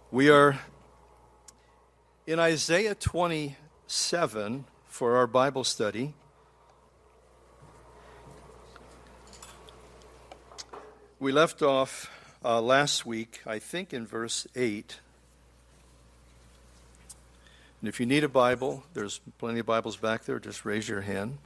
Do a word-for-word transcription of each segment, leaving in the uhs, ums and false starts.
We are in Isaiah twenty-seven for our Bible study. We left off uh, last week, I think, in verse eight. And if you need a Bible, there's plenty of Bibles back there. Just raise your hand.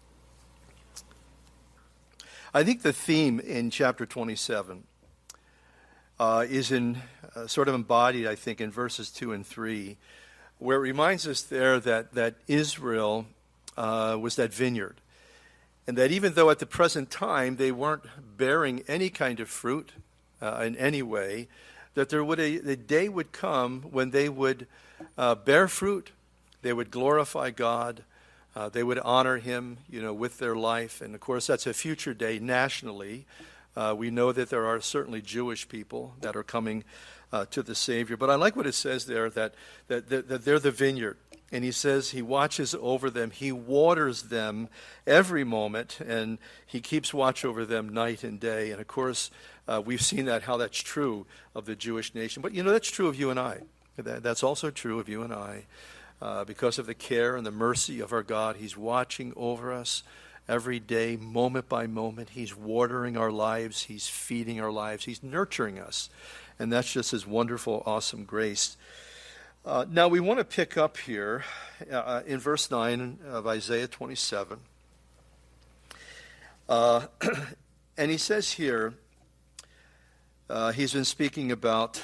I think the theme in chapter twenty-seven uh, is in uh, sort of embodied, I think, in verses two and three, where it reminds us there that, that Israel uh, was that vineyard. And that even though at the present time they weren't bearing any kind of fruit uh, in any way, that there would a, a day would come when they would uh, bear fruit, they would glorify God, uh, they would honor Him, you know, with their life. And of course, that's a future day nationally. Uh, we know that there are certainly Jewish people that are coming uh, to the Savior. But I like what it says there, that, that, that, that they're the vineyard. And he says he watches over them. He waters them every moment, and he keeps watch over them night and day. And, of course, uh, we've seen that, how that's true of the Jewish nation. But, you know, that's true of you and I. That, that's also true of you and I. Uh, because of the care and the mercy of our God, He's watching over us every day, moment by moment. He's watering our lives. He's feeding our lives. He's nurturing us. And that's just His wonderful, awesome grace. Uh, now, we want to pick up here uh, in verse nine of Isaiah twenty-seven. Uh, and he says here, uh, he's been speaking about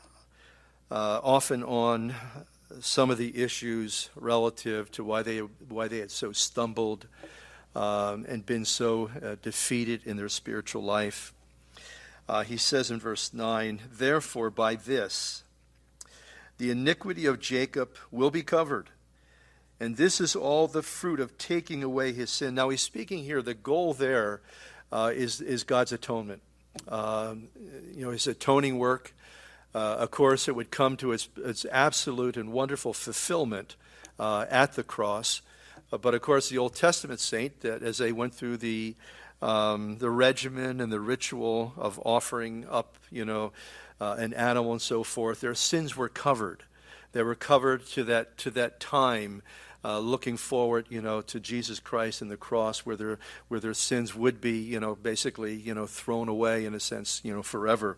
uh, off and on some of the issues relative to why they why they had so stumbled um, and been so uh, defeated in their spiritual life. Uh, he says in verse nine, "Therefore by this the iniquity of Jacob will be covered, and this is all the fruit of taking away his sin." Now he's speaking here, the goal there uh, is, is God's atonement. Um, you know, His atoning work. Uh, of course, it would come to its, its absolute and wonderful fulfillment uh, at the cross. Uh, but of course, the Old Testament saint, that as they went through the um, the regimen and the ritual of offering up, you know, uh, an animal and so forth, their sins were covered. They were covered to that to that time, uh, looking forward, you know, to Jesus Christ and the cross, where their where their sins would be, you know, basically, you know, thrown away in a sense, you know, forever.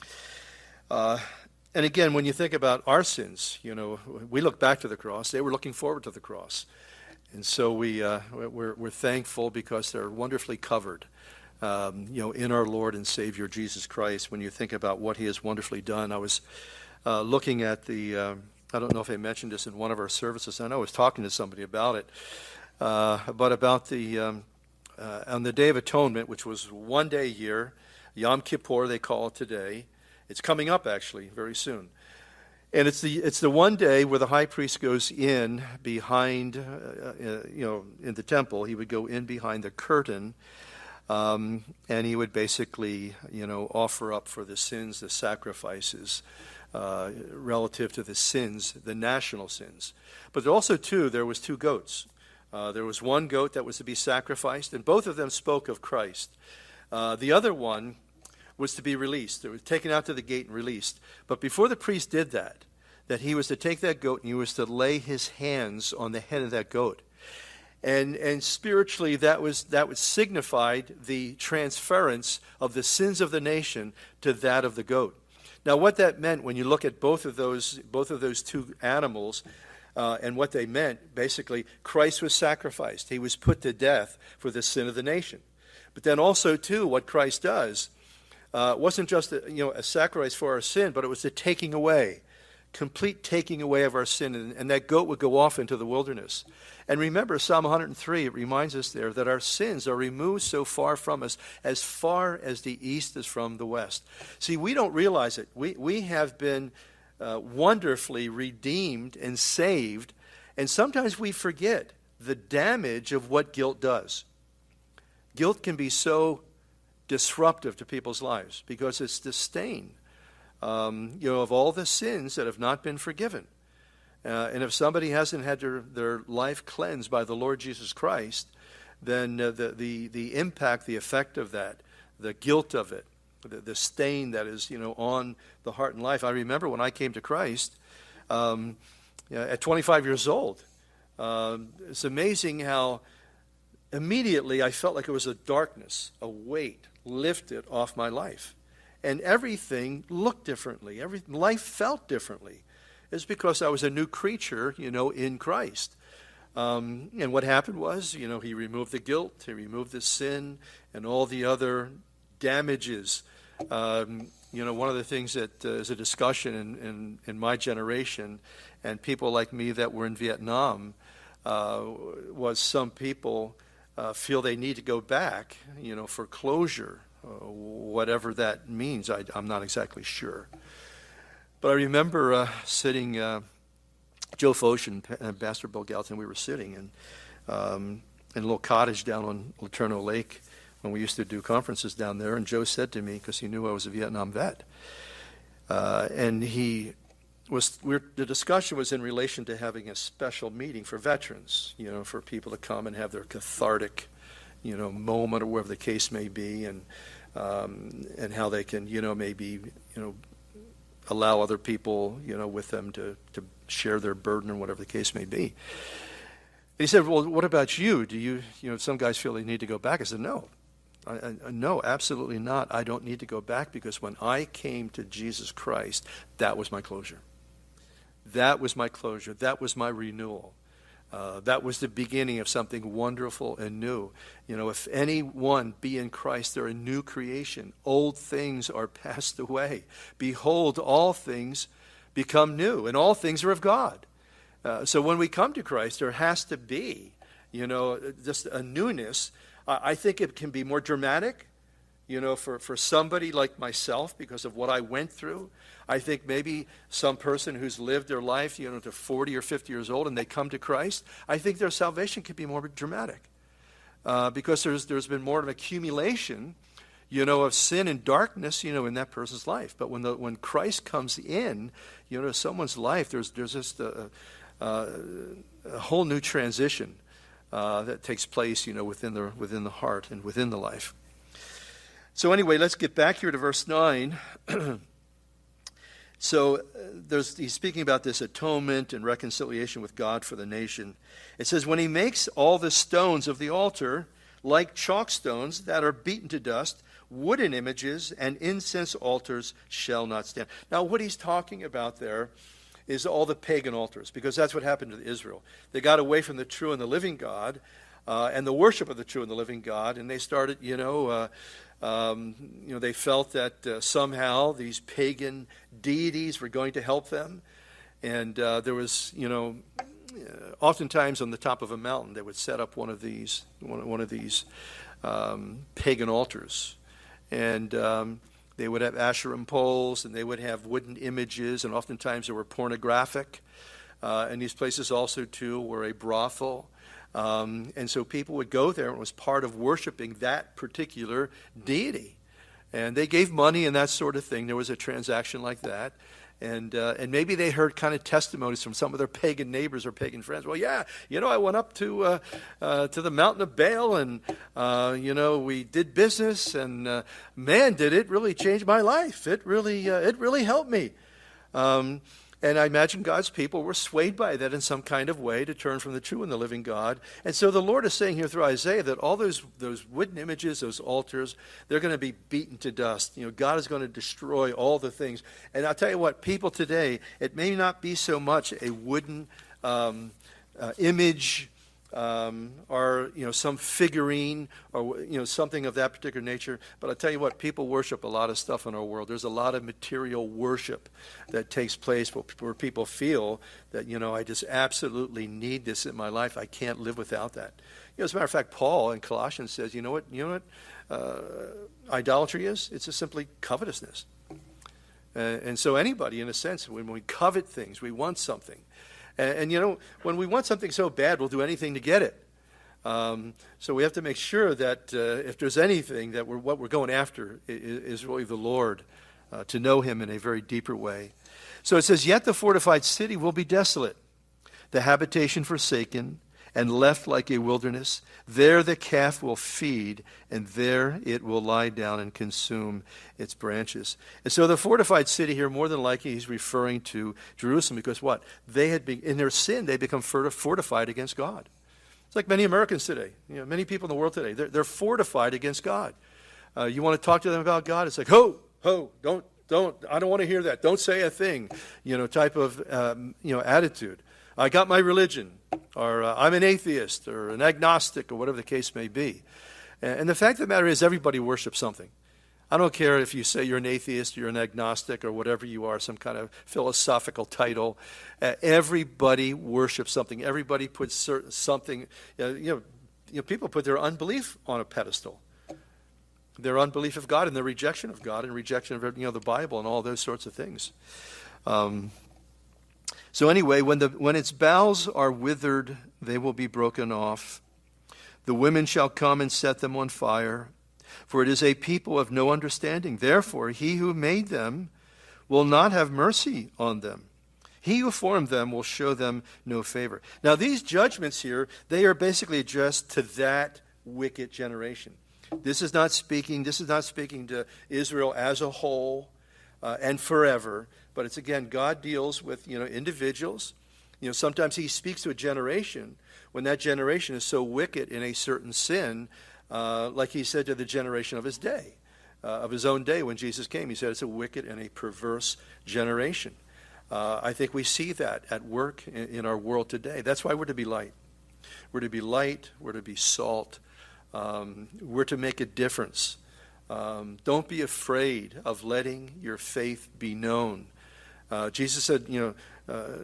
Uh, and again, when you think about our sins, you know, we look back to the cross. They were looking forward to the cross. And so we, uh, we're, we're thankful because they're wonderfully covered, um, you know, in our Lord and Savior Jesus Christ. When you think about what He has wonderfully done, I was uh, looking at the, uh, I don't know if I mentioned this in one of our services. I know I was talking to somebody about it, uh, but about the, um, uh, on the Day of Atonement, which was one day a year, Yom Kippur they call it today. It's coming up, actually, very soon. And it's the it's the one day where the high priest goes in behind, uh, uh, you know, in the temple. He would go in behind the curtain, um, and he would basically, you know, offer up for the sins, the sacrifices uh, relative to the sins, the national sins. But also, too, there was two goats. Uh, there was one goat that was to be sacrificed, and both of them spoke of Christ. Uh, the other one was to be released. It was taken out to the gate and released. But before the priest did that, that he was to take that goat and he was to lay his hands on the head of that goat. And and spiritually, that was that was signified the transference of the sins of the nation to that of the goat. Now, what that meant, when you look at both of those both of those two animals, uh, and what they meant, basically, Christ was sacrificed. He was put to death for the sin of the nation. But then also, too, what Christ does, Uh, wasn't just a, you know, a sacrifice for our sin, but it was the taking away, complete taking away of our sin. And, and that goat would go off into the wilderness. And remember, Psalm one hundred three, it reminds us there that our sins are removed so far from us, as far as the east is from the west. See, we don't realize it. We, we have been uh, wonderfully redeemed and saved, and sometimes we forget the damage of what guilt does. Guilt can be so disruptive to people's lives because it's the stain, um, you know, of all the sins that have not been forgiven. Uh, and if somebody hasn't had their, their life cleansed by the Lord Jesus Christ, then uh, the, the, the impact, the effect of that, the guilt of it, the, the stain that is, you know, on the heart and life. I remember when I came to Christ um, you know, at twenty-five years old. Um, it's amazing how immediately I felt like it was a darkness, a weight lifted off my life. And everything looked differently. Every, life felt differently. It's because I was a new creature, you know, in Christ. Um, and what happened was, you know, he removed the guilt, he removed the sin, and all the other damages. Um, you know, one of the things that uh, is a discussion in, in, in my generation, and people like me that were in Vietnam, uh, was some people uh, feel they need to go back, you know, for closure, uh, whatever that means. I, I'm not exactly sure. But I remember uh, sitting... Uh, Joe Foch and Pastor Bill Gallatin, we were sitting in, um, in a little cottage down on Laterno Lake when we used to do conferences down there. And Joe said to me, because he knew I was a Vietnam vet, uh, and he was, we're, the discussion was in relation to having a special meeting for veterans, you know, for people to come and have their cathartic, you know, moment or whatever the case may be, and um, and how they can, you know, maybe, you know, allow other people, you know, with them to, to share their burden or whatever the case may be. He said, well, what about you? Do you, you know, some guys feel they need to go back. I said, no. I, I, no, absolutely not. I don't need to go back, because when I came to Jesus Christ, that was my closure. That was my closure. That was my renewal. Uh, that was the beginning of something wonderful and new. You know, if anyone be in Christ, they're a new creation. Old things are passed away. Behold, all things become new, and all things are of God. Uh, so when we come to Christ, there has to be, you know, just a newness. Uh, I think it can be more dramatic, you know, for, for somebody like myself, because of what I went through. I think maybe some person who's lived their life, you know, to forty or fifty years old, and they come to Christ, I think their salvation could be more dramatic, uh, because there's there's been more of an accumulation, you know, of sin and darkness, you know, in that person's life. But when the when Christ comes in, you know, to someone's life, there's there's just a, a, a whole new transition uh, that takes place, you know, within the within the heart and within the life. So anyway, let's get back here to verse nine. So uh, there's, he's speaking about this atonement and reconciliation with God for the nation. It says, when he makes all the stones of the altar like chalk stones that are beaten to dust, wooden images and incense altars shall not stand. Now what he's talking about there is all the pagan altars, because that's what happened to Israel. They got away from the true and the living God, uh, and the worship of the true and the living God, and they started, you know, uh, Um, you know, they felt that uh, somehow these pagan deities were going to help them. And uh, there was, you know, uh, oftentimes on the top of a mountain, they would set up one of these, one, one of these um, pagan altars. And um, they would have Asherim poles, and they would have wooden images, and oftentimes they were pornographic. Uh, and these places also, too, were a brothel. Um, and so people would go there, and it was part of worshiping that particular deity. And they gave money and that sort of thing. There was a transaction like that. And uh, and maybe they heard kind of testimonies from some of their pagan neighbors or pagan friends. Well, yeah, you know, I went up to uh, uh, to the mountain of Baal, and, uh, you know, we did business, and uh, man, did it really change my life. It really, uh, it really helped me. Um And I imagine God's people were swayed by that in some kind of way to turn from the true and the living God. And so the Lord is saying here through Isaiah that all those those wooden images, those altars, they're going to be beaten to dust. You know, God is going to destroy all the things. And I'll tell you what, people today, it may not be so much a wooden um, uh, image um, or, you know, some figurine or, you know, something of that particular nature. But I'll tell you what, people worship a lot of stuff in our world. There's a lot of material worship that takes place where people feel that, you know, I just absolutely need this in my life. I can't live without that. You know, as a matter of fact, Paul in Colossians says, you know what, you know what uh, idolatry is? It's just simply covetousness. Uh, and so anybody, in a sense, when we covet things, we want something. And, and, you know, when we want something so bad, we'll do anything to get it. Um, so we have to make sure that uh, if there's anything, that we're, what we're going after is, is really the Lord, uh, to know him in a very deeper way. So it says, yet the fortified city will be desolate, the habitation forsaken, and left like a wilderness. There the calf will feed, and there it will lie down and consume its branches. And so the fortified city here, more than likely, he's referring to Jerusalem, because what? They had been, in their sin, they become fortified against God. It's like many Americans today, you know, many people in the world today, they're, they're fortified against God. Uh, you want to talk to them about God, it's like, ho, ho, don't, don't, I don't want to hear that. Don't say a thing, you know, type of, um, you know, attitude. I got my religion, or uh, I'm an atheist, or an agnostic, or whatever the case may be. And, and the fact of the matter is, everybody worships something. I don't care if you say you're an atheist, you're an agnostic, or whatever you are, some kind of philosophical title. Uh, everybody worships something. Everybody puts certain, something, uh, you know, you know, people put their unbelief on a pedestal. Their unbelief of God and their rejection of God and rejection of, you know, the Bible and all those sorts of things. Um, So anyway, when the when its boughs are withered, they will be broken off. The women shall come and set them on fire, for it is a people of no understanding. Therefore, he who made them will not have mercy on them. He who formed them will show them no favor. Now, these judgments here, they are basically addressed to that wicked generation. This is not speaking, this is not speaking to Israel as a whole uh, and forever. But it's, again, God deals with, you know, individuals. You know, sometimes he speaks to a generation when that generation is so wicked in a certain sin, uh, like he said to the generation of his day, uh, of his own day when Jesus came. He said it's a wicked and a perverse generation. Uh, I think we see that at work in, in our world today. That's why we're to be light. We're to be light. We're to be salt. Um, we're to make a difference. Um, don't be afraid of letting your faith be known. Uh, Jesus said, you know, uh,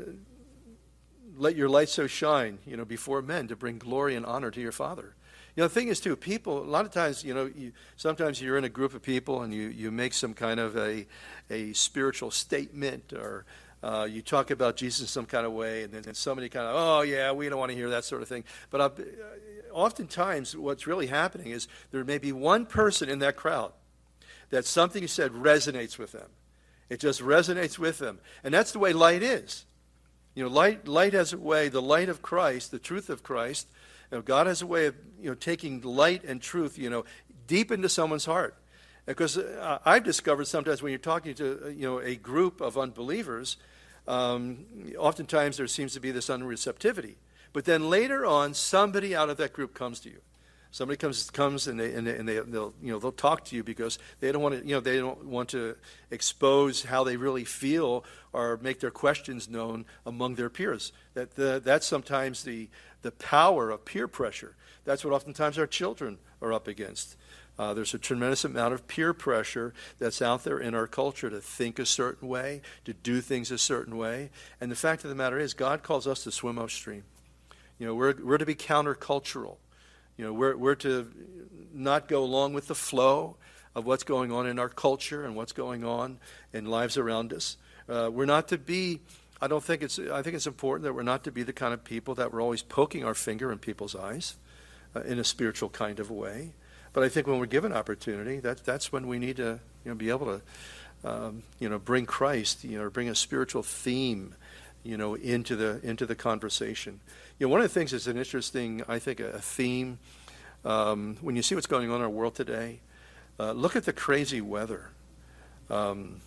let your light so shine, you know, before men to bring glory and honor to your Father. You know, the thing is, too, people, a lot of times, you know, you, sometimes you're in a group of people and you, you make some kind of a, a spiritual statement, or uh, you talk about Jesus in some kind of way, and then and somebody kind of, oh, yeah, we don't want to hear that sort of thing. But uh, oftentimes what's really happening is there may be one person in that crowd that something you said resonates with them. It just resonates with them. And that's the way light is. You know, light light has a way, the light of Christ, the truth of Christ, you know, God has a way of, you know, taking light and truth, you know, deep into someone's heart. Because uh, I've discovered sometimes when you're talking to, you know, a group of unbelievers, um, oftentimes there seems to be this unreceptivity. But then later on, somebody out of that group comes to you. Somebody comes comes and they and, they, and they, they'll you know they'll talk to you because they don't want to you know they don't want to expose how they really feel or make their questions known among their peers. That the, that's sometimes the the power of peer pressure. That's what oftentimes our children are up against. Uh, there's a tremendous amount of peer pressure that's out there in our culture to think a certain way, to do things a certain way. And the fact of the matter is, God calls us to swim upstream. You know, we're we're to be countercultural. You know, we're we're to not go along with the flow of what's going on in our culture and what's going on in lives around us. Uh, we're not to be. I don't think it's. I think it's important that we're not to be the kind of people that we're always poking our finger in people's eyes, uh, in a spiritual kind of way. But I think when we're given opportunity, that that's when we need to, you know, be able to, um, you know, bring Christ, you know, bring a spiritual theme, you know, into the into the conversation. You know, one of the things that's an interesting, I think, a, a theme, um, when you see what's going on in our world today, uh, look at the crazy weather. Um,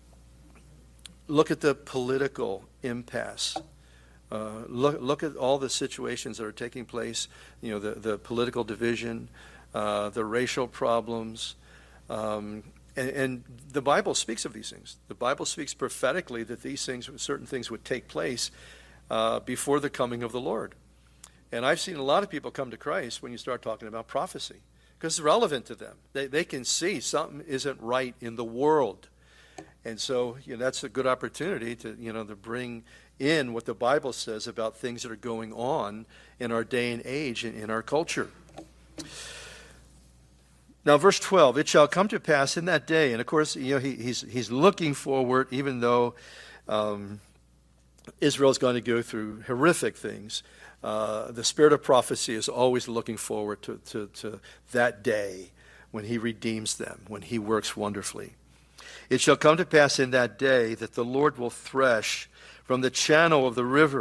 look at the political impasse. Uh, look look at all the situations that are taking place, you know, the, the political division, uh, the racial problems, um, and, and the Bible speaks of these things. The Bible speaks prophetically that these things, certain things would take place Uh, before the coming of the Lord. And I've seen a lot of people come to Christ when you start talking about prophecy, because it's relevant to them. They they can see something isn't right in the world. And so, you know, that's a good opportunity to, you know, to bring in what the Bible says about things that are going on in our day and age and in our culture. Now, verse twelve, it shall come to pass in that day, and of course, you know, he, he's he's looking forward, even though um, Israel's going to go through horrific things. Uh, the spirit of prophecy is always looking forward to, to, to that day when he redeems them, when he works wonderfully. It shall come to pass in that day that the Lord will thresh from the channel of the river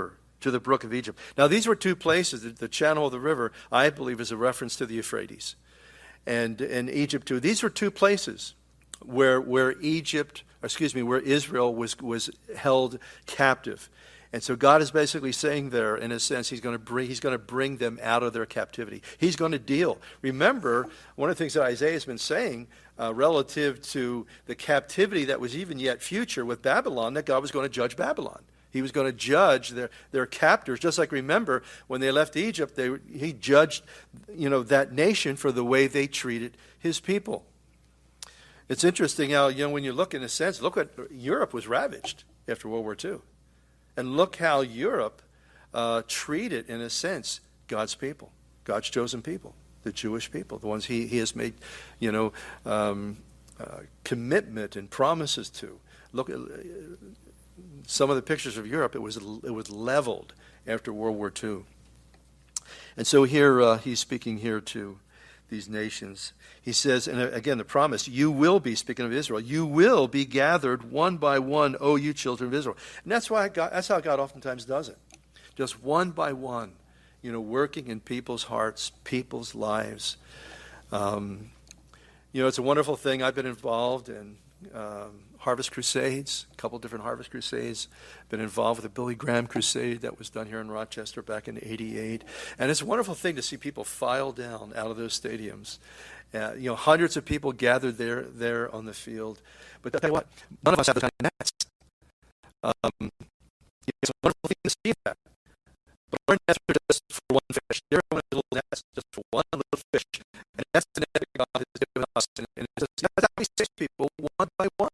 to the brook of Egypt. Now, these were two places. The, the channel of the river, I believe, is a reference to the Euphrates. And, and Egypt, too. These were two places where, where Egypt, excuse me, where Israel was, was held captive. And so God is basically saying there, in a sense, he's going to bring he's going to bring them out of their captivity. He's going to deal. Remember, one of the things that Isaiah has been saying uh, relative to the captivity that was even yet future with Babylon, that God was going to judge Babylon. He was going to judge their, their captors. Just like, remember, when they left Egypt, they, he judged, you know, that nation for the way they treated his people. It's interesting how, you know, when you look in a sense, look what Europe was ravaged after World War Two. And look how Europe uh, treated, in a sense, God's people, God's chosen people, the Jewish people, the ones he, he has made, you know, um, uh, commitment and promises to. Look at uh, some of the pictures of Europe. It was it was leveled after World War Two. And so here uh, he's speaking here to these nations. He says, and again, the promise, you will be, speaking of Israel, you will be gathered one by one, O you children of Israel. And that's why God, that's how God oftentimes does it. Just one by one, you know, working in people's hearts, people's lives. Um, you know, it's a wonderful thing. I've been involved in um, Harvest Crusades, a couple different Harvest Crusades. Been involved with the Billy Graham Crusade that was done here in Rochester back in eighty-eight. And it's a wonderful thing to see people file down out of those stadiums. Uh, you know, hundreds of people gathered there there on the field. But I'll tell you what, none of us have those kind of nets. Um, it's a wonderful thing to see that. But our nets are just for one fish. Everyone has little nets just for one little fish. And that's the net that God has given us. And, and it's just, that's how we save people one by one.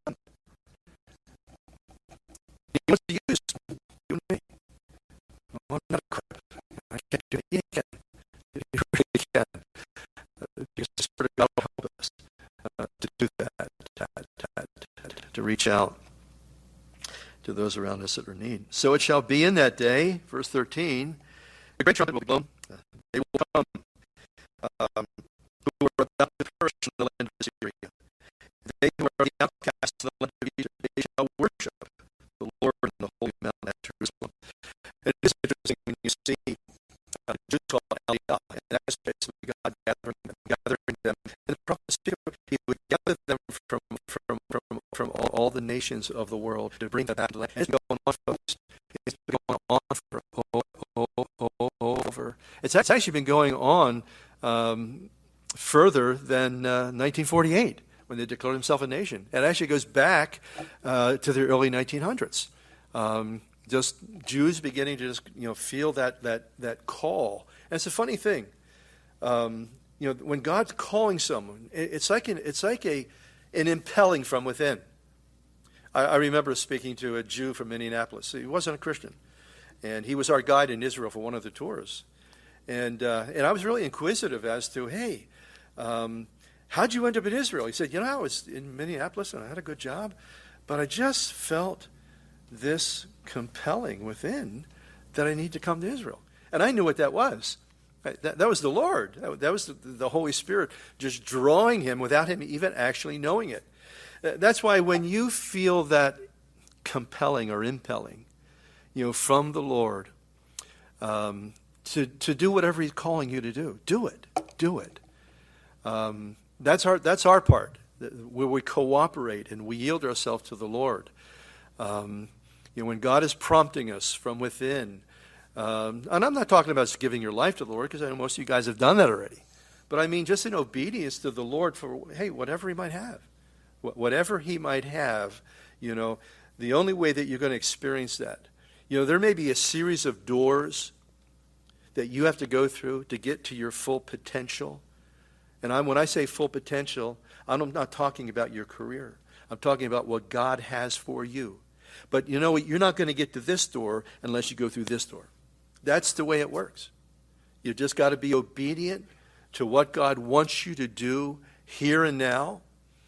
He wants to use you and me. Oh, I'm not a crip. I can't do it. You can. You really can. Uh, because the Spirit of God will help us uh, to do that, to, to, to reach out to those around us that are in need. So it shall be in that day, verse thirteen, the great trumpet will be blown. Uh, they will come um, who are about to perish in the land of Assyria. They who are the outcasts of the land of Egypt, they shall worship the Lord in the holy mountain at Jerusalem. It is interesting when you see uh, Jews called Aliyah, and that's basically God gathering them, gathering them. And the prophet speak, he would gather them from from from from all, all the nations of the world to bring them back to the land. It's been going on, folks. It's been going on for over. It's actually been going on um, further than uh, nineteen forty-eight. When they declared themselves a nation. It actually goes back uh, to the early nineteen hundreds. Um, just Jews beginning to just you know feel that that that call. And it's a funny thing. Um, you know, when God's calling someone, it, it's like an, it's like a an impelling from within. I, I remember speaking to a Jew from Indianapolis. He wasn't a Christian, and he was our guide in Israel for one of the tours. And uh, and I was really inquisitive as to, hey. Um, How'd you end up in Israel? He said, you know, I was in Minneapolis and I had a good job, but I just felt this compelling within that I need to come to Israel. And I knew what that was. That, that was the Lord. That, that was the, the Holy Spirit just drawing him without him even actually knowing it. That's why when you feel that compelling or impelling, you know, from the Lord um, to, to do whatever he's calling you to do, do it. Do it. Um, That's our that's our part, where we cooperate and we yield ourselves to the Lord. Um, you know, when God is prompting us from within, um, and I'm not talking about just giving your life to the Lord, because I know most of you guys have done that already. But I mean just in obedience to the Lord for, hey, whatever he might have. Whatever he might have, you know, the only way that you're going to experience that, you know, there may be a series of doors that you have to go through to get to your full potential. And I'm, when I say full potential, I'm not talking about your career. I'm talking about what God has for you. But you know what? You're not going to get to this door unless you go through this door. That's the way it works. You've just got to be obedient to what God wants you to do here and now.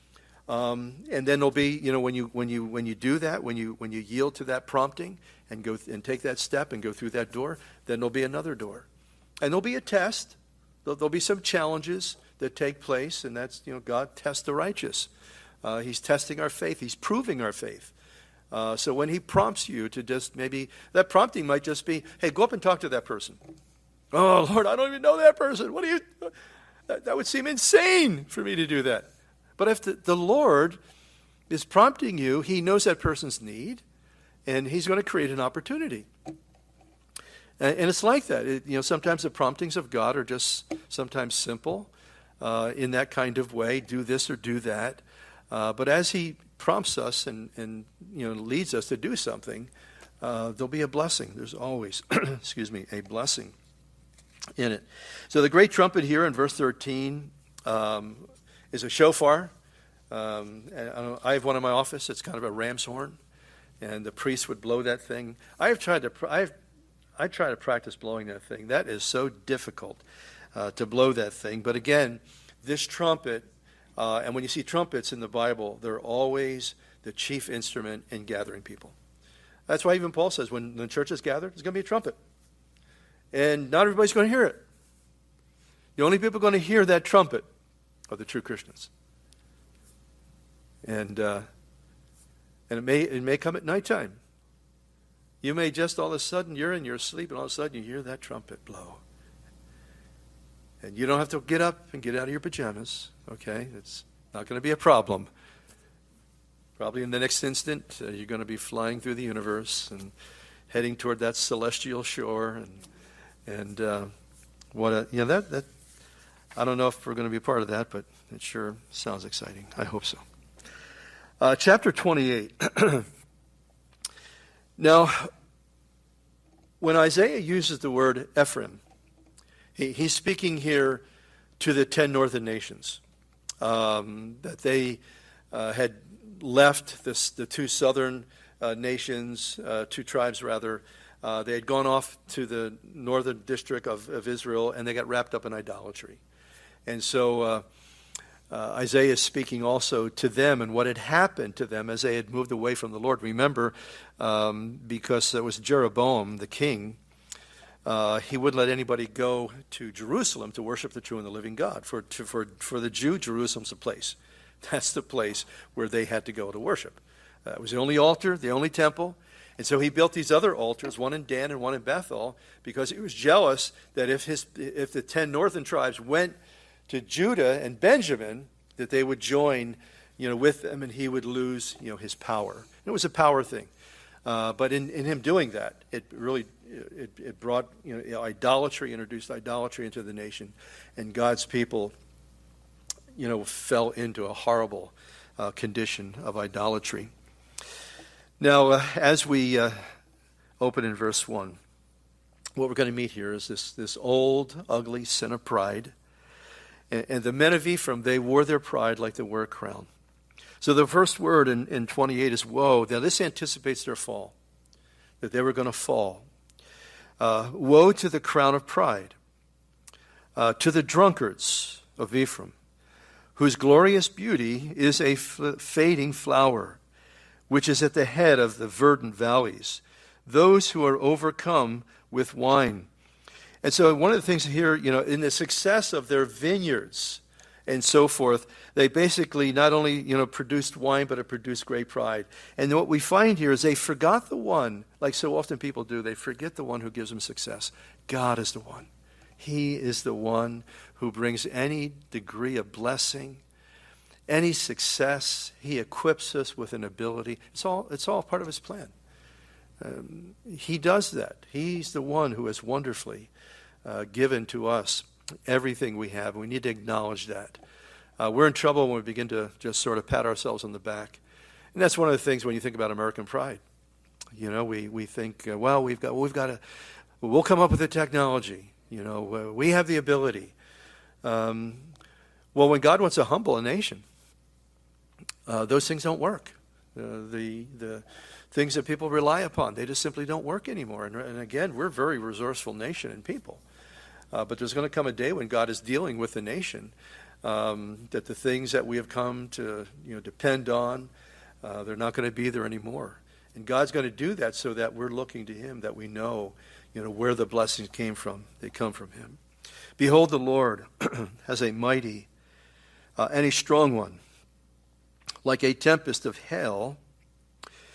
Um, and then there'll be, you know, when you when you when you do that, when you when you yield to that prompting and go th- and take that step and go through that door, then there'll be another door, and there'll be a test. There'll, there'll be some challenges that take place, and that's, you know, God tests the righteous. Uh, he's testing our faith. He's proving our faith. Uh, so when he prompts you to just maybe, that prompting might just be, hey, go up and talk to that person. Oh, Lord, I don't even know that person. What do you, that, that would seem insane for me to do that. But if the, the Lord is prompting you, he knows that person's need, and he's going to create an opportunity. And, and it's like that. It, you know, sometimes the promptings of God are just sometimes simple uh, in that kind of way, do this or do that. Uh, but as he prompts us and, and you know leads us to do something, uh, there'll be a blessing. There's always, excuse me, a blessing in it. So the great trumpet here in verse thirteen um, is a shofar. Um, and I, don't know, I have one in my office. It's kind of a ram's horn, and the priest would blow that thing. I have tried to. I've I try to practice blowing that thing. That is so difficult uh, to blow that thing. But again, this trumpet. Uh, and when you see trumpets in the Bible, they're always the chief instrument in gathering people. That's why even Paul says when the church is gathered, there's going to be a trumpet. And not everybody's going to hear it. The only people going to hear that trumpet are the true Christians. And uh, and it may it may come at nighttime. You may just all of a sudden, you're in your sleep, and all of a sudden you hear that trumpet blow. And you don't have to get up and get out of your pajamas, okay? It's not going to be a problem. Probably in the next instant, uh, you're going to be flying through the universe and heading toward that celestial shore. And and uh, what a, you know, that, that, I don't know if we're going to be a part of that, but it sure sounds exciting. I hope so. Uh, chapter twenty-eight. Now, when Isaiah uses the word Ephraim, He, he's speaking here to the ten northern nations, um, that they uh, had left this, the two southern uh, nations, uh, two tribes rather. Uh, they had gone off to the northern district of, of Israel, and they got wrapped up in idolatry. And so uh, uh, Isaiah is speaking also to them and what had happened to them as they had moved away from the Lord. Remember, um, because it was Jeroboam, the king, Uh, he wouldn't let anybody go to Jerusalem to worship the true and the living God. For, to, for, for the Jew, Jerusalem's the place. That's the place where they had to go to worship. Uh, it was the only altar, the only temple. And so he built these other altars, one in Dan and one in Bethel, because he was jealous that if his if the ten northern tribes went to Judah and Benjamin, that they would join, you know, with them, and he would lose, you know, his power. And it was a power thing. Uh, but in, in him doing that, it really it, it brought, you know, idolatry, introduced idolatry into the nation, and God's people, you know, fell into a horrible uh, condition of idolatry. Now, uh, as we uh, open in verse one, what we're going to meet here is this this old, ugly sin of pride, and, and the men of Ephraim, they wore their pride like they wore a crown. So the first word in, in twenty-eight is woe. Now this anticipates their fall, that they were going to fall. Uh, woe to the crown of pride, uh, to the drunkards of Ephraim, whose glorious beauty is a f- fading flower, which is at the head of the verdant valleys, those who are overcome with wine. And so one of the things here, you know, in the success of their vineyards and so forth, they basically not only, you know, produced wine, but it produced great pride. And what we find here is they forgot the one, like so often people do, they forget the one who gives them success. God is the one. He is the one who brings any degree of blessing, any success. He equips us with an ability. It's all, it's all part of his plan. Um, he does that. He's the one who has wonderfully uh, given to us everything we have. We need to acknowledge that. Uh, we're in trouble when we begin to just sort of pat ourselves on the back. And that's one of the things when you think about American pride. You know, we, we think, uh, well, we've got, we've got to, we'll come up with the technology. You know, uh, we have the ability. Um, well, when God wants to humble a nation, uh, those things don't work. Uh, the the things that people rely upon, they just simply don't work anymore. And, and again, we're a very resourceful nation and people. Uh, but there's going to come a day when God is dealing with the nation, um, that the things that we have come to, you know, depend on, uh, they're not going to be there anymore. And God's going to do that so that we're looking to him, that we know, you know, where the blessings came from. They come from him. Behold, the Lord has a mighty uh, and a strong one, like a tempest of hail,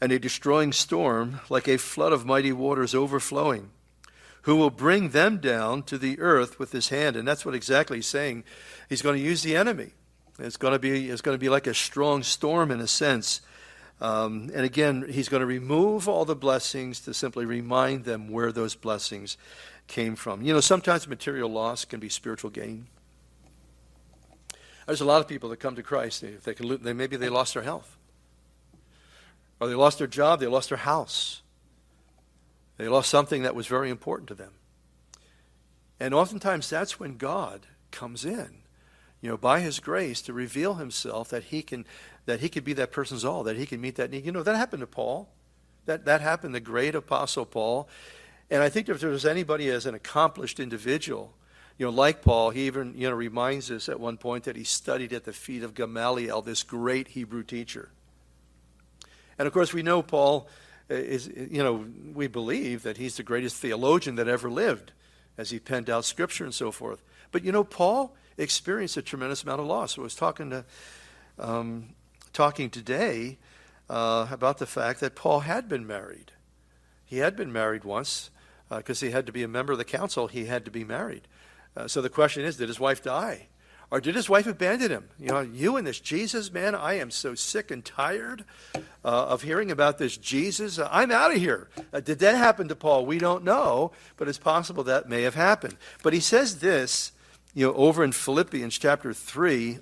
and a destroying storm, like a flood of mighty waters overflowing, who will bring them down to the earth with his hand. And that's what exactly he's saying. He's going to use the enemy. It's going to be, it's going to be like a strong storm in a sense. Um, and again, he's going to remove all the blessings to simply remind them where those blessings came from. You know, sometimes material loss can be spiritual gain. There's a lot of people that come to Christ. They, they can, they, maybe they lost their health. Or they lost their job, they lost their house. They lost something that was very important to them. And oftentimes that's when God comes in, you know, by his grace to reveal himself that he can that he could be that person's all, that he can meet that need. You know, that happened to Paul. That that happened to the great apostle Paul. And I think if there's anybody as an accomplished individual, you know, like Paul, he even, you know, reminds us at one point that he studied at the feet of Gamaliel, this great Hebrew teacher. And of course, we know Paul is, you know, we believe that he's the greatest theologian that ever lived as he penned out scripture and so forth. But, you know, Paul experienced a tremendous amount of loss. I was talking to, um, talking today uh, about the fact that Paul had been married. He had been married once because uh, he had to be a member of the council. He had to be married. Uh, so the question is, did his wife die? Or did his wife abandon him? You know, you and this Jesus, man, I am so sick and tired uh, of hearing about this Jesus. Uh, I'm out of here. Uh, did that happen to Paul? We don't know, but it's possible that may have happened. But he says this, you know, over in Philippians chapter three.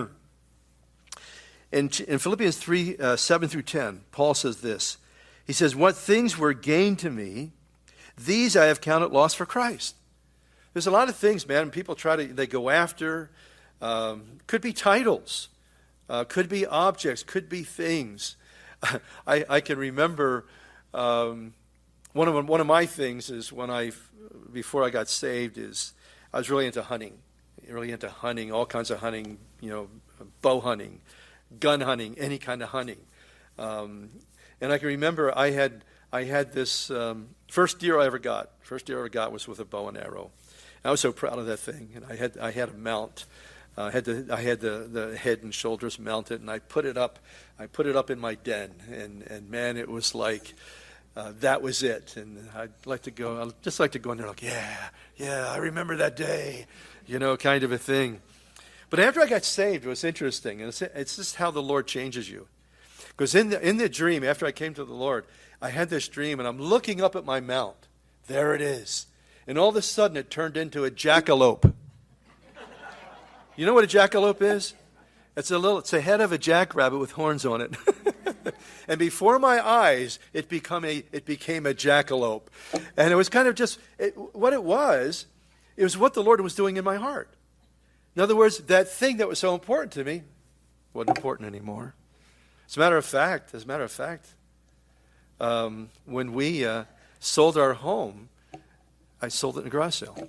in, in Philippians three, uh, seven through ten, Paul says this. He says, what things were gained to me, these I have counted loss for Christ. There's a lot of things, man, people try to, they go after. Um, could be titles, uh, could be objects, could be things. I, I can remember um, one of one of my things is when I, before I got saved, is I was really into hunting, really into hunting, all kinds of hunting, you know, bow hunting, gun hunting, any kind of hunting. Um, and I can remember I had I had this um, first deer I ever got. First deer I ever got was with a bow and arrow. I was so proud of that thing, and I had I had a mount. Uh, I had the I had the, the head and shoulders mounted, and I put it up. I put it up in my den, and, and man, it was like uh, that was it. And I'd like to go. I'd just like to go in there, like yeah, yeah, I remember that day, you know, kind of a thing. But after I got saved, it was interesting, and it's, it's just how the Lord changes you. Because in the in the dream, after I came to the Lord, I had this dream, and I'm looking up at my mount. There it is, and all of a sudden, it turned into a jackalope. You know what a jackalope is? It's a little. It's the head of a jackrabbit with horns on it. And before my eyes, it become a. It became a jackalope, and it was kind of just it, what it was. It was what the Lord was doing in my heart. In other words, that thing that was so important to me wasn't important anymore. As a matter of fact, as a matter of fact, um, when we uh, sold our home, I sold it in a garage sale.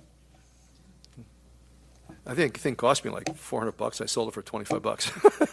I think the thing cost me like four hundred bucks. I sold it for twenty-five bucks.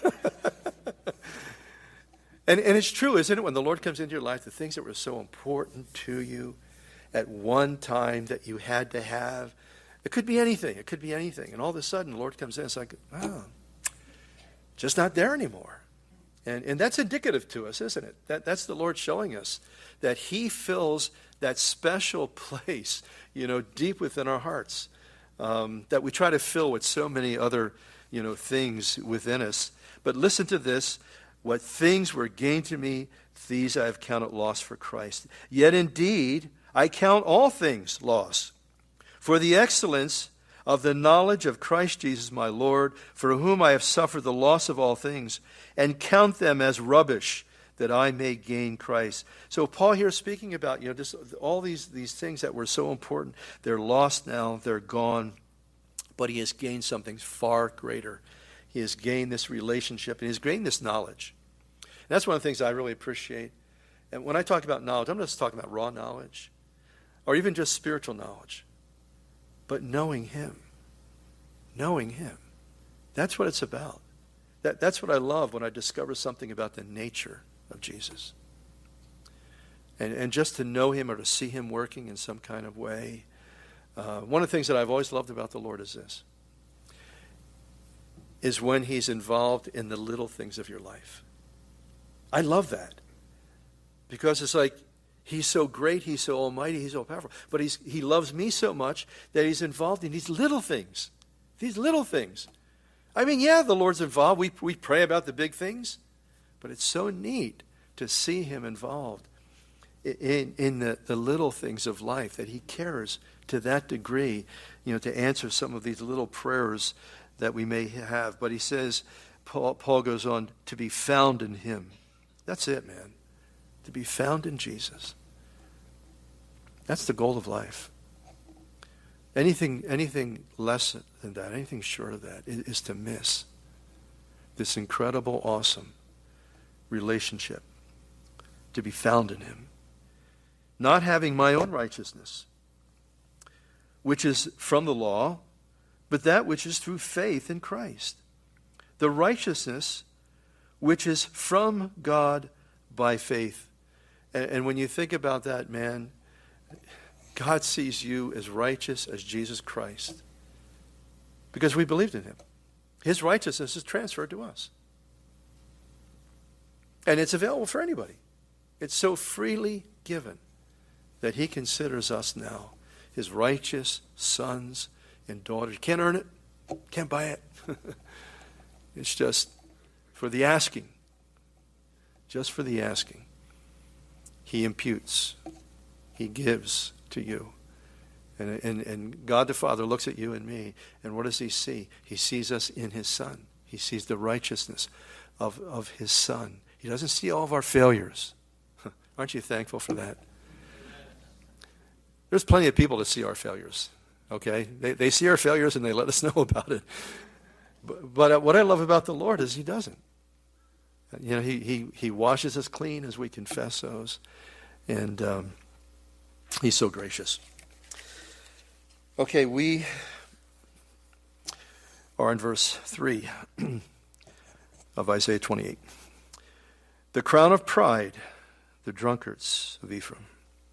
and, and it's true, isn't it? When the Lord comes into your life, the things that were so important to you at one time that you had to have, it could be anything. It could be anything. And all of a sudden, the Lord comes in. It's like, oh, just not there anymore. And, and that's indicative to us, isn't it? That, that's the Lord showing us that he fills that special place, you know, deep within our hearts. Um, that we try to fill with so many other, you know, things within us. But listen to this. What things were gained to me, these I have counted loss for Christ. Yet indeed, I count all things loss for the excellence of the knowledge of Christ Jesus my Lord, for whom I have suffered the loss of all things, and count them as rubbish, that I may gain Christ. So Paul here is speaking about, you know, just all these, these things that were so important. They're lost now, they're gone, but he has gained something far greater. He has gained this relationship, and he's gained this knowledge. And that's one of the things I really appreciate. And when I talk about knowledge, I'm not just talking about raw knowledge, or even just spiritual knowledge, but knowing him. Knowing him. That's what it's about. That, that's what I love when I discover something about the nature of Jesus. And, and just to know him or to see him working in some kind of way. Uh, one of the things that I've always loved about the Lord is this. Is when he's involved in the little things of your life. I love that. Because it's like, he's so great, he's so almighty, he's so powerful. But he's, he loves me so much that he's involved in these little things. These little things. I mean, yeah, the Lord's involved. We, we pray about the big things. But it's so neat to see him involved in, in the, the little things of life, that he cares to that degree, you know, to answer some of these little prayers that we may have. But he says, Paul, Paul goes on, to be found in him. That's it, man. To be found in Jesus. That's the goal of life. Anything, anything less than that, anything short of that, is, is to miss this incredible, awesome relationship. To be found in him. Not having my own righteousness, which is from the law, but that which is through faith in Christ. The righteousness which is from God by faith. And, and when you think about that, man, God sees you as righteous as Jesus Christ. Because we believed in him. His righteousness is transferred to us. And it's available for anybody. It's so freely given that he considers us now his righteous sons and daughters. You can't earn it. Can't buy it. It's just for the asking. Just for the asking. He imputes. He gives to you. And, and, and God the Father looks at you and me, and what does he see? He sees us in his Son. He sees the righteousness of, of his Son. He doesn't see all of our failures. Aren't you thankful for that? There's plenty of people that see our failures, okay? They, they see our failures and they let us know about it. But, but what I love about the Lord is he doesn't. You know, he, he, he washes us clean as we confess those. And um, he's so gracious. Okay, we are in verse three of Isaiah twenty-eight. The crown of pride, the drunkards of Ephraim,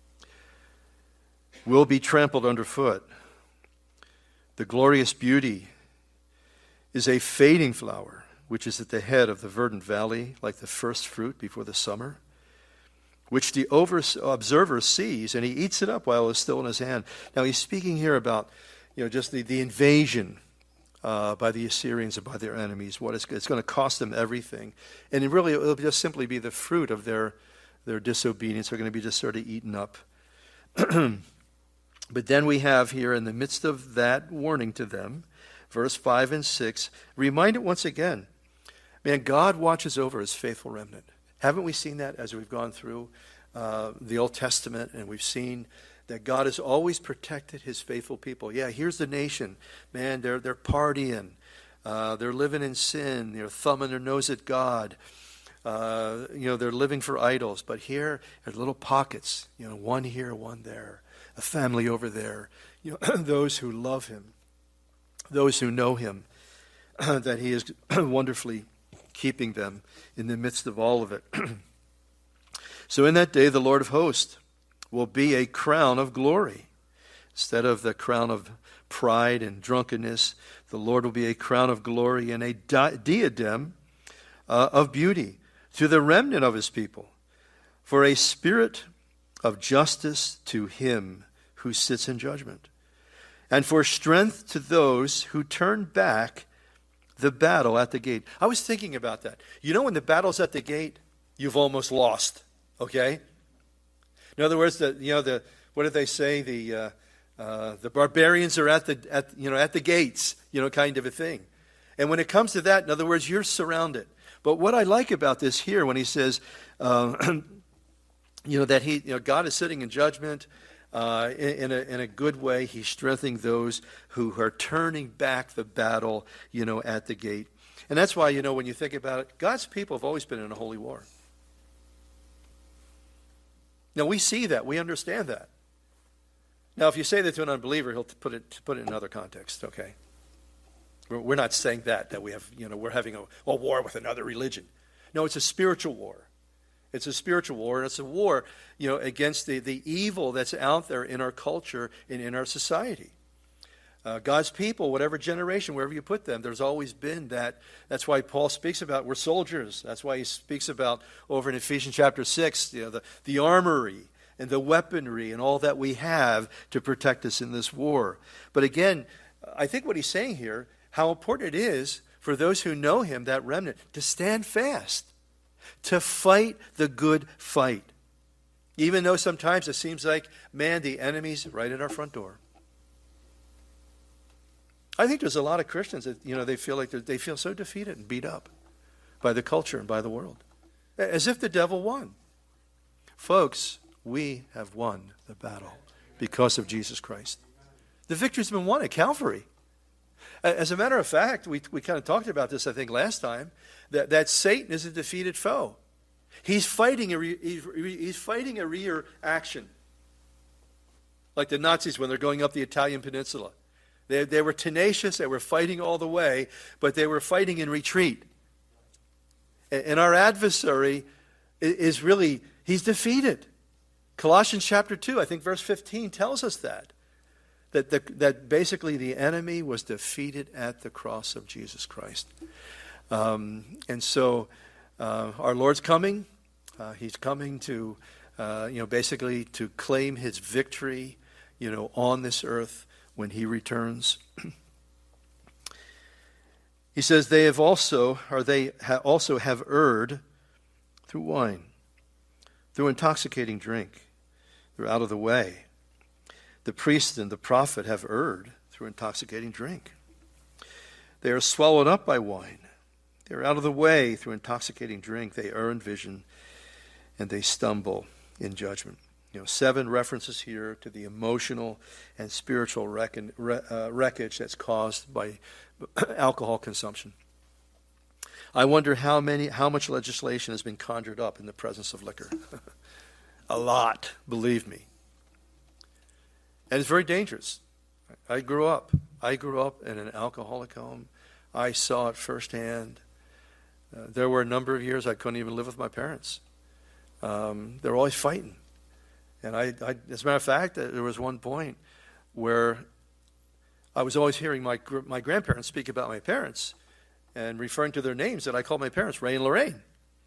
will be trampled underfoot. The glorious beauty is a fading flower, which is at the head of the verdant valley, like the first fruit before the summer, which the over- observer sees, and he eats it up while it's still in his hand. Now he's speaking here about, you know, just the, the invasion uh, by the Assyrians and by their enemies. What it's, it's going to cost them everything. And it really, it'll just simply be the fruit of their, their disobedience. They're going to be just sort of eaten up. But then we have here, in the midst of that warning to them, verse five and six, remind it once again. Man, God watches over his faithful remnant. Haven't we seen that as we've gone through uh, the Old Testament, and we've seen that God has always protected his faithful people? Yeah, here's the nation. Man, they're, they're partying. Uh, they're living in sin. They're thumbing their nose at God. Uh, you know, they're living for idols. But here are little pockets, you know, one here, one there. A family over there. You know, those who love him. Those who know him. That he is wonderfully keeping them in the midst of all of it. So in that day, the Lord of hosts will be a crown of glory. Instead of the crown of pride and drunkenness, the Lord will be a crown of glory and a di- diadem uh, of beauty to the remnant of his people. For a spirit of justice to him who sits in judgment, and for strength to those who turn back the battle at the gate. I was thinking about that. You know, when the battle's at the gate, you've almost lost. Okay? In other words, the you know the what did they say? The uh, uh, the barbarians are at the at you know at the gates. You know, kind of a thing. And when it comes to that, in other words, you're surrounded. But what I like about this here, when he says, uh, you know, that he you know God is sitting in judgment. Uh, in, in, a, in a good way, he's strengthening those who are turning back the battle, you know, at the gate. And that's why, you know, when you think about it, God's people have always been in a holy war. Now, we see that. We understand that. Now, if you say that to an unbeliever, he'll put it put it in another context, okay? We're, we're not saying that, that we have, you know, we're having a, a war with another religion. No, it's a spiritual war. It's a spiritual war, and it's a war, you know, against the, the evil that's out there in our culture and in our society. Uh, God's people, whatever generation, wherever you put them, there's always been that. That's why Paul speaks about we're soldiers. That's why he speaks about over in Ephesians chapter six, you know, the, the armory and the weaponry and all that we have to protect us in this war. But again, I think what he's saying here, how important it is for those who know him, that remnant, to stand fast, to fight the good fight. Even though sometimes it seems like, man, the enemy's right at our front door. I think there's a lot of Christians that, you know, they feel like they feel so defeated and beat up by the culture and by the world. As if the devil won. Folks, we have won the battle because of Jesus Christ. The victory's been won at Calvary. As a matter of fact, we, we kind of talked about this, I think, last time, that, that Satan is a defeated foe. He's fighting a, re, he's fighting a reaction. Like the Nazis when they're going up the Italian peninsula. They, they were tenacious, they were fighting all the way, but they were fighting in retreat. And, and our adversary is really, he's defeated. Colossians chapter two, I think verse fifteen tells us that. That, the, that basically the enemy was defeated at the cross of Jesus Christ. Um, and so uh, our Lord's coming. Uh, he's coming to, uh, you know, basically to claim his victory, you know, on this earth when he returns. He says they have also, or they ha- also have erred through wine, through intoxicating drink. They're out of the way. The priest and the prophet have erred through intoxicating drink. They are swallowed up by wine. They are out of the way through intoxicating drink. They err in vision, and they stumble in judgment. You know, seven references here to the emotional and spiritual reckon, uh, wreckage that's caused by alcohol consumption. I wonder how many, how much legislation has been conjured up in the presence of liquor. A lot, believe me. And it's very dangerous. I grew up. I grew up in an alcoholic home. I saw it firsthand. Uh, there were a number of years I couldn't even live with my parents. Um, they were always fighting. And I, I, as a matter of fact, there was one point where I was always hearing my my grandparents speak about my parents and referring to their names that I called my parents Ray and Lorraine.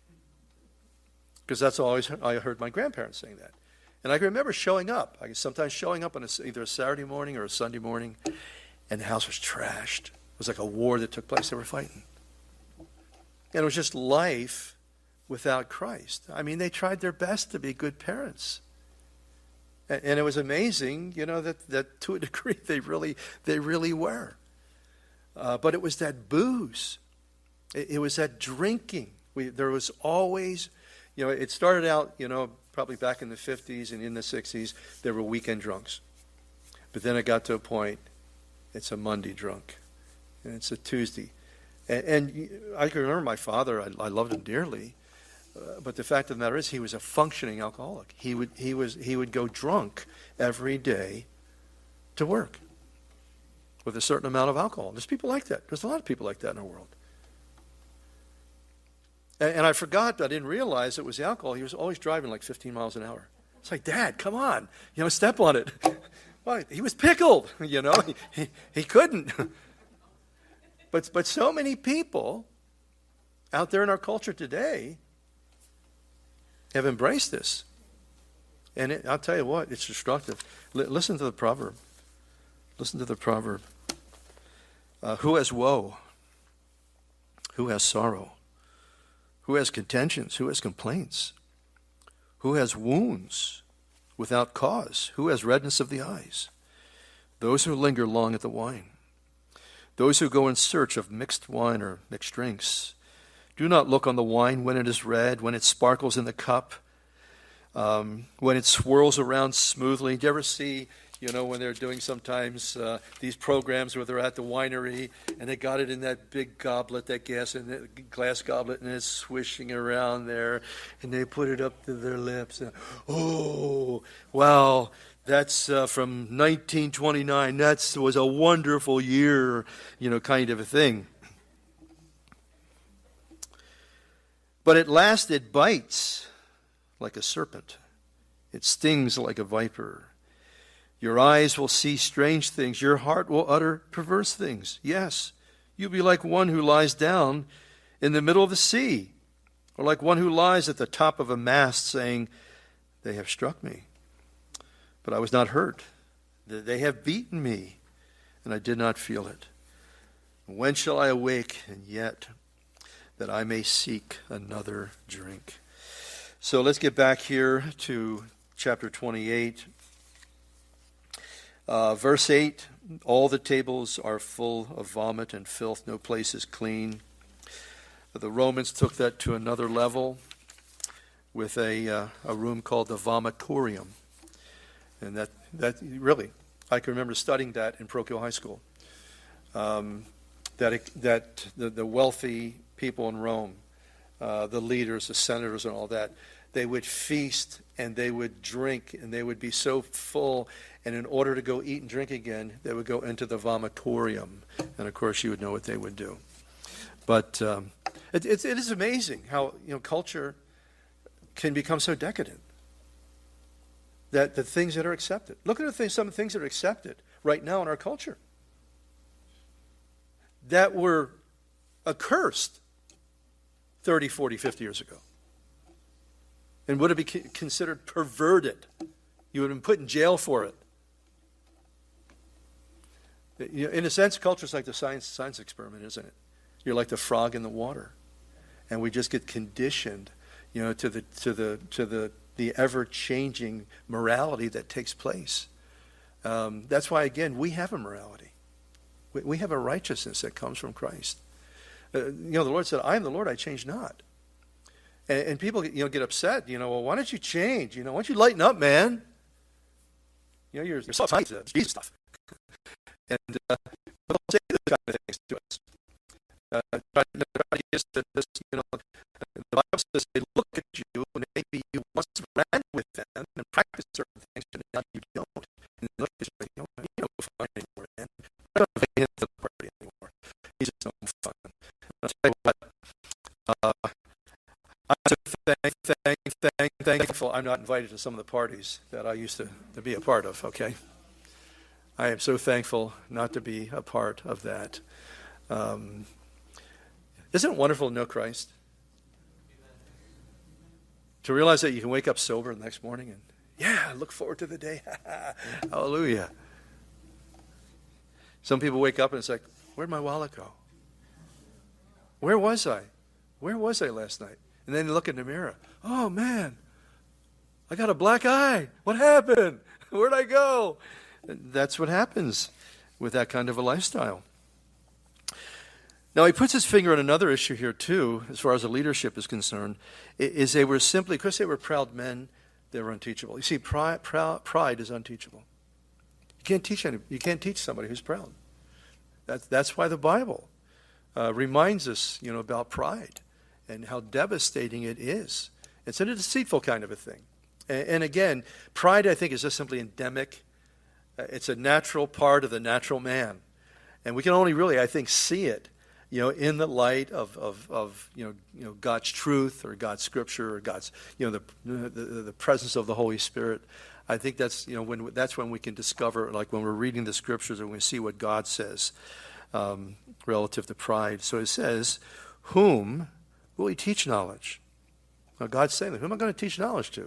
Because that's always I heard my grandparents saying that. And I can remember showing up, I sometimes showing up on a, either a Saturday morning or a Sunday morning, and the house was trashed. It was like a war that took place. They were fighting. And it was just life without Christ. I mean, they tried their best to be good parents. And, and it was amazing, you know, that, that to a degree they really, they really were. Uh, but it was that booze. It, it was that drinking. We, there was always, you know, it started out, you know, probably back in the fifties and in the sixties, there were weekend drunks. But then it got to a point, it's a Monday drunk, and it's a Tuesday. And, and I can remember my father, I, I loved him dearly, uh, but the fact of the matter is he was a functioning alcoholic. He would, he was, he would go drunk every day to work with a certain amount of alcohol. There's people like that. There's a lot of people like that in our world. And I forgot, I didn't realize it was the alcohol. He was always driving like fifteen miles an hour. It's like, Dad, come on, you know, step on it. Well, he was pickled, you know, he, he, he couldn't. But, but so many people out there in our culture today have embraced this. And it, I'll tell you what, it's destructive. L- listen to the proverb. Listen to the proverb. Uh, who has woe? Who has sorrow? Who has contentions? Who has complaints? Who has wounds without cause? Who has redness of the eyes? Those who linger long at the wine. Those who go in search of mixed wine or mixed drinks. Do not look on the wine when it is red, when it sparkles in the cup, um, when it swirls around smoothly. Do you ever see, you know, when they're doing sometimes uh, these programs where they're at the winery and they got it in that big goblet, that gas in the glass goblet, and it's swishing around there, and they put it up to their lips. And, oh, wow, that's uh, from nineteen twenty-nine. That was a wonderful year, you know, kind of a thing. But at last it bites like a serpent. It stings like a viper. Your eyes will see strange things. Your heart will utter perverse things. Yes, you'll be like one who lies down in the middle of the sea, or like one who lies at the top of a mast saying, they have struck me, but I was not hurt. They have beaten me, and I did not feel it. When shall I awake, and yet that I may seek another drink? So let's get back here to chapter twenty-eight. Uh, verse eight, all the tables are full of vomit and filth. No place is clean. The Romans took that to another level with a uh, a room called the vomitorium. And that, that really, I can remember studying that in parochial high school. Um, that it, that the, the wealthy people in Rome, uh, the leaders, the senators and all that, they would feast and they would drink and they would be so full, and in order to go eat and drink again, they would go into the vomitorium. And of course you would know what they would do. But um, it, it, it is amazing how, you know, culture can become so decadent. That the things that are accepted. Look at the things, some of the things that are accepted right now in our culture that were accursed thirty, forty, fifty years ago. And would it be considered perverted? You would have been put in jail for it. You know, in a sense, culture is like the science, science experiment, isn't it? You're like the frog in the water. And we just get conditioned, you know, to the to the to the the ever-changing morality that takes place. Um, that's why, again, we have a morality. We, we have a righteousness that comes from Christ. Uh, you know, the Lord said, I am the Lord, I change not. And, and people, you know, get upset. You know, well, why don't you change? You know, why don't you lighten up, man? You know, you're, you're so tight to Jesus stuff. and uh, they'll say those kind of things to us. Uh, try, try to use this, you know, the Bible says they look at you and maybe you once ran with them and practiced certain things, and now you don't. And they look at you and you don't, you don't fun anymore, man. I don't invite him to the party anymore. He's just no fun. I'll tell you what, uh, I'm so thank, thank, thank, thankful I'm not invited to some of the parties that I used to, to be a part of, okay? I am so thankful not to be a part of that. Um, isn't it wonderful to know Christ? To realize that you can wake up sober the next morning and, yeah, look forward to the day. Hallelujah. Some people wake up and it's like, where'd my wallet go? Where was I? Where was I last night? And then you look in the mirror. Oh, man, I got a black eye. What happened? Where'd I go? That's what happens with that kind of a lifestyle. Now, he puts his finger on another issue here, too, as far as the leadership is concerned, is they were simply, because they were proud men, they were unteachable. You see, pride, proud, pride is unteachable. You can't teach any, you can't teach somebody who's proud. That's, that's why the Bible uh, reminds us, you know, about pride and how devastating it is. It's a deceitful kind of a thing. And, and again, pride, I think, is just simply endemic. Uh, it's a natural part of the natural man. And we can only really, I think, see it, you know, in the light of, of, of you know, you know, God's truth or God's scripture or God's, you know, the, the the presence of the Holy Spirit. I think that's, you know, when that's when we can discover, like when we're reading the scriptures and we see what God says um, relative to pride. So it says, whom will he teach knowledge? Now God's saying, who am I going to teach knowledge to?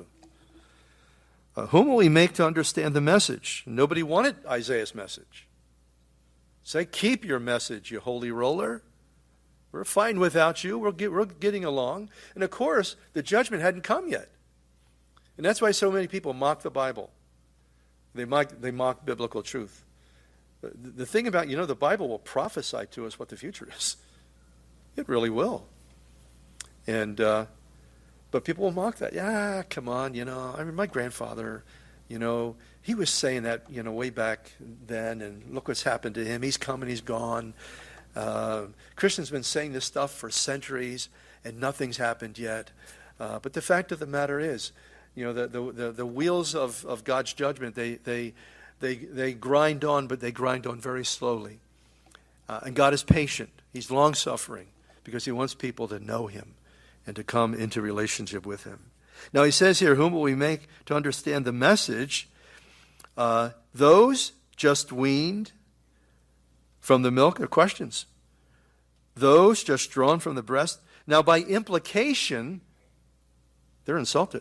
Uh, whom will he make to understand the message? Nobody wanted Isaiah's message. Say, keep your message, you holy roller. We're fine without you. We're, get, we're getting along. And of course, the judgment hadn't come yet. And that's why so many people mock the Bible. They mock, they mock biblical truth. The, the thing about, you know, the Bible will prophesy to us what the future is. It really will. And, uh, but people will mock that. Yeah, come on, you know. I mean, my grandfather, you know, he was saying that, you know, way back then, and look what's happened to him. He's come and he's gone. Uh, Christians have been saying this stuff for centuries, and nothing's happened yet. Uh, but the fact of the matter is, you know, the the, the, the wheels of, of God's judgment, they they they they grind on, but they grind on very slowly. Uh, and God is patient. He's long-suffering because he wants people to know him and to come into relationship with him. Now he says here, whom will we make to understand the message? Uh, Those just weaned from the milk are questions. Those just drawn from the breast. Now, by implication, they're insulted.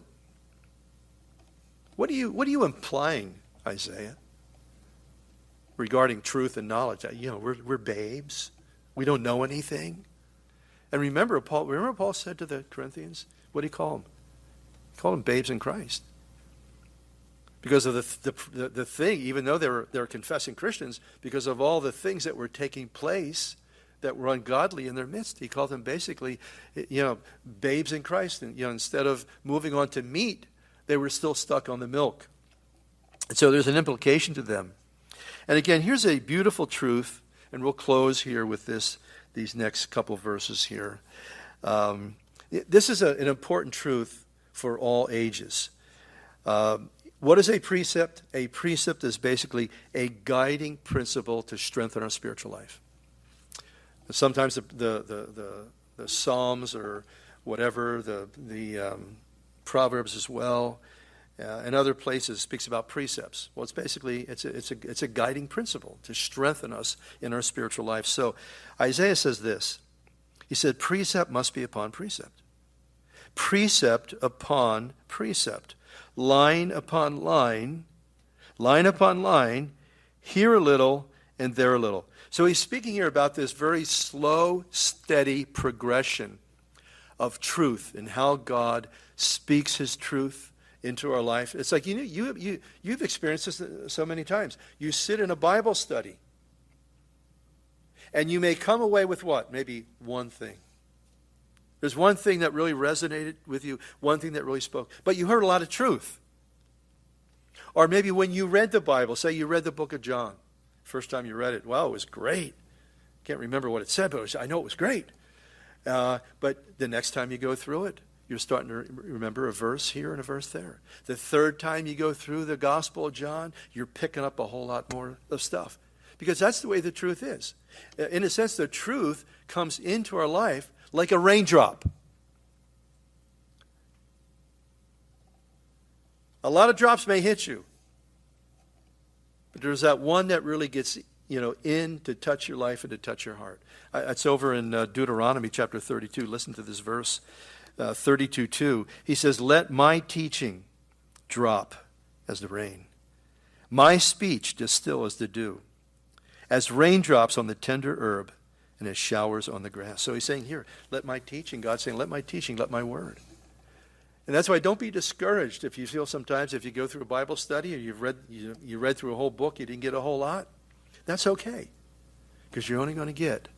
What are you, what are you implying, Isaiah, regarding truth and knowledge? That, you know, we're, we're babes. We don't know anything. And remember, Paul, remember what Paul said to the Corinthians? What did he call them? He called them babes in Christ. Because of the, the, the thing, even though they were, they were confessing Christians, because of all the things that were taking place that were ungodly in their midst, he called them basically, you know, babes in Christ. And, you know, instead of moving on to meat, they were still stuck on the milk. And so there's an implication to them. And again, here's a beautiful truth, and we'll close here with this, these next couple verses here. Um, this is a, an important truth for all ages. Um, what is a precept? A precept is basically a guiding principle to strengthen our spiritual life. Sometimes the the the, the, the Psalms or whatever, the the um, Proverbs as well, uh, and other places speaks about precepts. Well, it's basically it's a, it's a it's a guiding principle to strengthen us in our spiritual life. So Isaiah says this. He said, "Precept must be upon precept, precept upon precept, line upon line, line upon line, here a little and there a little." So he's speaking here about this very slow, steady progression of truth and how God speaks his truth into our life. It's like, you know, you, you, you've experienced this so many times. You sit in a Bible study, and you may come away with what? Maybe one thing. There's one thing that really resonated with you, one thing that really spoke. But you heard a lot of truth. Or maybe when you read the Bible, say you read the book of John, first time you read it, wow, it was great. Can't remember what it said, but it was, I know it was great. Uh, but the next time you go through it, you're starting to remember a verse here and a verse there. The third time you go through the Gospel of John, you're picking up a whole lot more of stuff. Because that's the way the truth is. In a sense, the truth comes into our life like a raindrop. A lot of drops may hit you. But there's that one that really gets, you know, in to touch your life and to touch your heart. I, it's over in uh, Deuteronomy chapter thirty-two. Listen to this verse, uh, thirty-two two. He says, "Let my teaching drop as the rain, my speech distill as the dew, as raindrops on the tender herb and as showers on the grass." So he's saying here, let my teaching, God's saying, let my teaching, let my word. And that's why don't be discouraged if you feel sometimes if you go through a Bible study or you've read you, you read through a whole book, you didn't get a whole lot. That's okay, because you're only going to get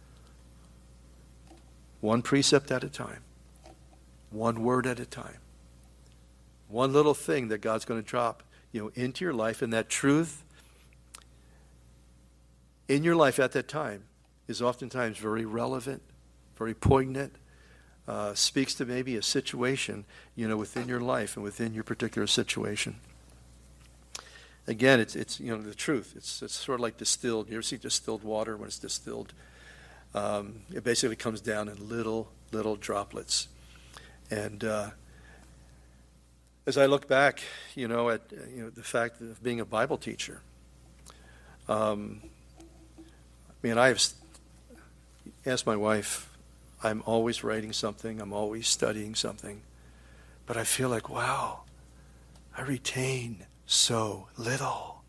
one precept at a time, one word at a time, one little thing that God's going to drop, you know, into your life, and that truth in your life at that time is oftentimes very relevant, very poignant. Uh, speaks to maybe a situation, you know, within your life and within your particular situation. Again, it's, it's you know, the truth. It's, it's sort of like distilled. You ever see distilled water when it's distilled? Um, it basically comes down in little, little droplets. And uh, as I look back, you know, at you know the fact of being a Bible teacher, um, I mean, I've asked my wife, I'm always writing something. I'm always studying something. But I feel like, wow, I retain so little.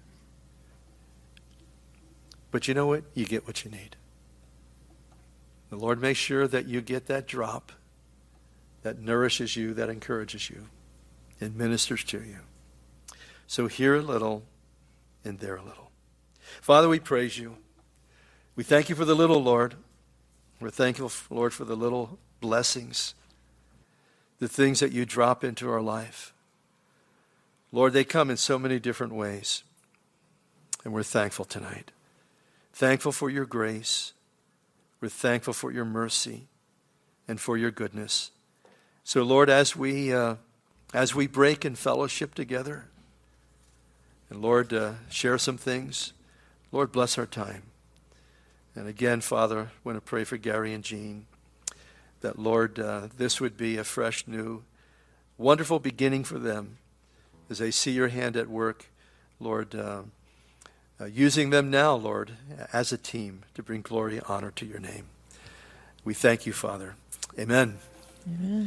But you know what? You get what you need. The Lord makes sure that you get that drop that nourishes you, that encourages you, and ministers to you. So here a little and there a little. Father, we praise you. We thank you for the little, Lord. We're thankful, Lord, for the little blessings, the things that you drop into our life. Lord, they come in so many different ways, and we're thankful tonight. Thankful for your grace. We're thankful for your mercy and for your goodness. So, Lord, as we uh, as we break in fellowship together, and Lord, uh, share some things, Lord, bless our time. And again, Father, I want to pray for Gary and Jean, that, Lord, uh, this would be a fresh, new, wonderful beginning for them as they see your hand at work Lord, uh, uh, using them now, Lord, as a team to bring glory and honor to your name. We thank you, Father. Amen. Amen.